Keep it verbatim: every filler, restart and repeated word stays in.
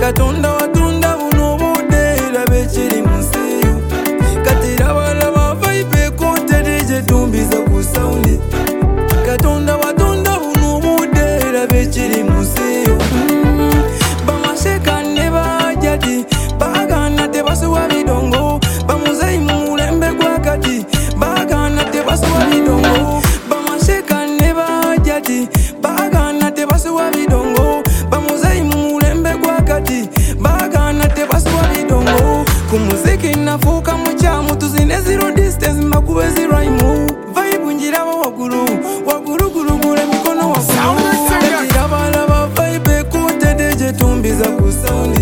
Katonda watunda buno budde labe kiri munsiyo kati laba laba vibe kote D J tumbiza ku sound Katonda watunda buno budde labe kiri munsiyo bamasheka ne bajati bagana te basuwa bidongo bamuzeyi mu mulembe gwa kati bagana te basuwa bidongo bamasheka ne bajati bagana te basuwa bidongo bamuzeyi mu mulembe gwa kati bagana te basuwa bidongo kumuziki nafuka muchamu tuzine zero distance makube ziraimu vibe njirawo waguru waguru guru gure mikono waguru kati laba laba vibe kote D J tumbiza ku sound